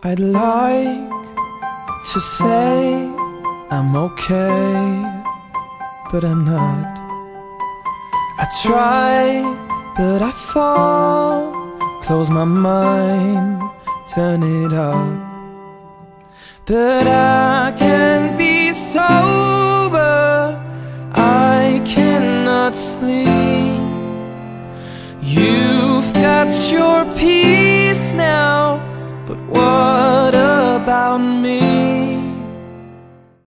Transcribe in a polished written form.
I'd like to say I'm okay, but I'm not. I try, but I fall. Close my mind, turn it up. But I can't be sober, I cannot sleep. You've got your peace now, but what about me?